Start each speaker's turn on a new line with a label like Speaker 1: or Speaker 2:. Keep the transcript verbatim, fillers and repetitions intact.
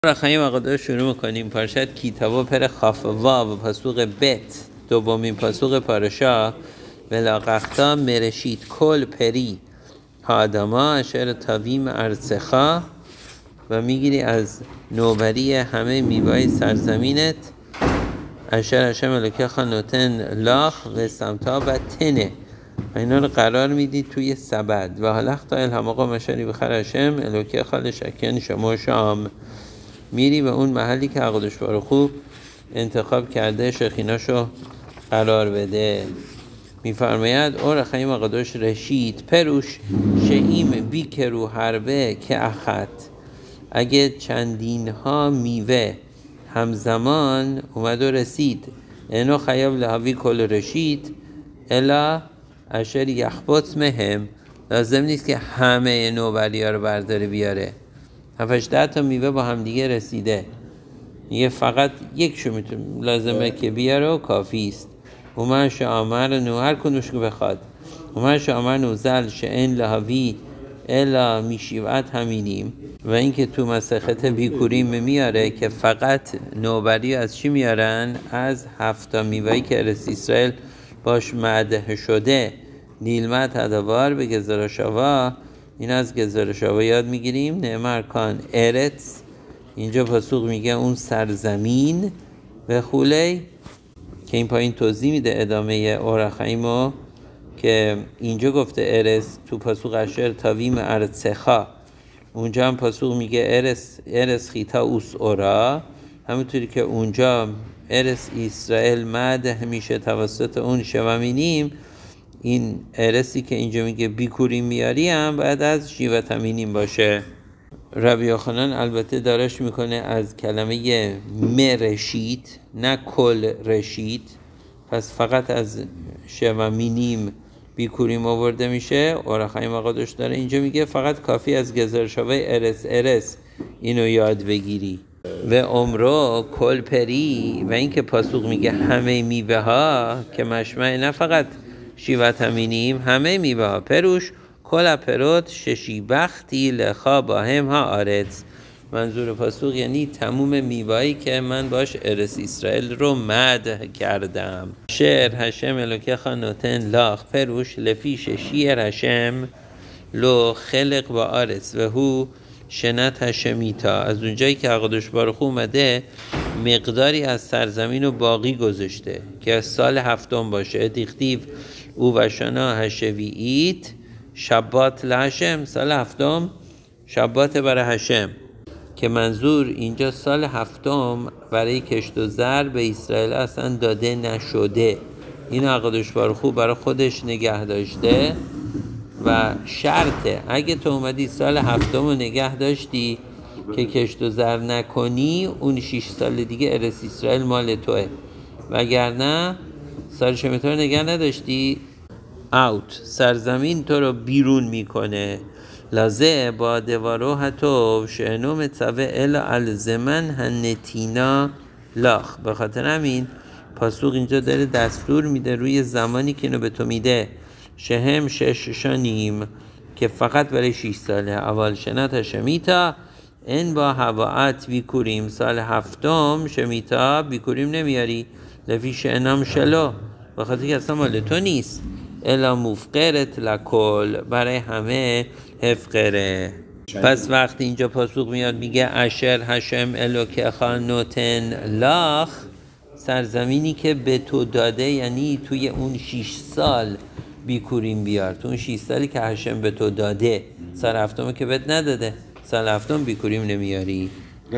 Speaker 1: رخیم عقاده شروع میکنیم. پارشت کتابو پر خافوا و پاسوق بت دومین پاسوق پارشا ولاقختا مرشید کل پری هادما اشر تاویم ارسخا و میگیری از نوبری همه میوای سرزمینت اشر اشم الوکیخا نوتن لاخ و سمتا و تنه و اینا رو قرار میدی توی سبد و حلقتا الهماقا مشاری بخر اشم الوکیخا لشکن شما شام میری به اون محلی که عقدش بارو خوب انتخاب کرده شخیناشو قرار بده. میفرماید اور خیم عقدش رشید پروش شهیم بیکرو حربه که اخت اگه چندین ها میوه همزمان اومد و رسید اینو خیاب لحوی کل رشید الا اشر یخبط مهم لازم نیست که همه نوبری ها رو برداره بیاره. هفتش ده تا میوه با هم دیگه رسیده میگه فقط یکشو میتونه لازمه که بیاره و کافی است. اومش آمر نو هر کنوش که بخواد اومش آمر نو زل شئن لحوی الا میشیوت همینیم و اینکه تو مسخت بیکوریم میاره که فقط نوبری از چی میارن؟ از هفتا میوهی که ارس اسرائیل باش معده شده نیلمت هدوار به گزارشاوا. این از گزارشاوا یاد میگیریم. نعمر کان ارتس اینجا پاسوق میگه اون سرزمین به خوله که این پایین توضیح میده ادامه اورخیمو که اینجا گفته ارس تو پاسوق اشر تاویم ارسخا اونجا هم پاسوق میگه ارس ارس خیتا اوس اورا همونطوری که اونجا ارس اسرائیل مده میشه توسط اون شوامینیم این ارسی که اینجا میگه بیکوریم میاری هم بعد از شیوت همینیم باشه. ربی یوحنان البته دارش میکنه از کلمه مرشید نه کل رشید پس فقط از شوامینیم بیکوریم آورده میشه. اورخیم عقادش داره اینجا میگه فقط کافی از گزارشاوه ارس ارس اینو یاد بگیری و عمرو کل پری و اینکه پاسوق میگه همه میوه ها که مشمع نه فقط شیوت همینیم همه میوه ها پروش کل پروت ششی بختی لخا با هم ها آرت منظور پاسوق یعنی تموم میوهایی که من باش ارس اسرائیل رو مدح کردم. شعر هشم الوکه خانوتن لاخ پروش لفی ششیر هشم لو خلق با آرت و هو شنت هشمیتا از اونجایی که عقدش بارخو اومده مقداری از سرزمین رو باقی گذاشته که از سال هفتم باشه. دیختیو او وشانا هشوییت شبات لهشم سال هفتم شبات برای هشم که منظور اینجا سال هفتم برای کشت و زر به اسرائیل اصلا داده نشده. این عقدش بارخو برای خودش نگه داشته و شرطه اگه تو اومدی سال هفتم رو نگه داشتی که کشت و زر نکنی اون شیش سال دیگه ارس اسرائیل مال توه وگرنه سال شمیتا رو نگه نداشتی اوت سرزمین تو رو بیرون میکنه. لازه با دوارو حتو شعنو متوه الا الزمن هنتینا لاخ به خاطر همین پاسوق اینجا داره دستور میده روی زمانی که اینو به تو میده شهم شش شانیم که فقط برای شیش ساله. اول شنت شمیتا این با هواعت بیکوریم سال هفتم شمیتا بیکوریم نمیاری لفی شعنام شلو به خاطر که اصلا مال تو نیست الا مفقرت لکل برای همه حفقره. پس وقتی اینجا پاسوق میاد میگه اشر هشم الوکه خانوتن لاخ سرزمینی که به تو داده یعنی توی اون شیش سال بیکوریم بیار تو اون شیش سالی که هشم به تو داده سال هفتم که بهت نداده سال هفتم بیکوریم نمیاری.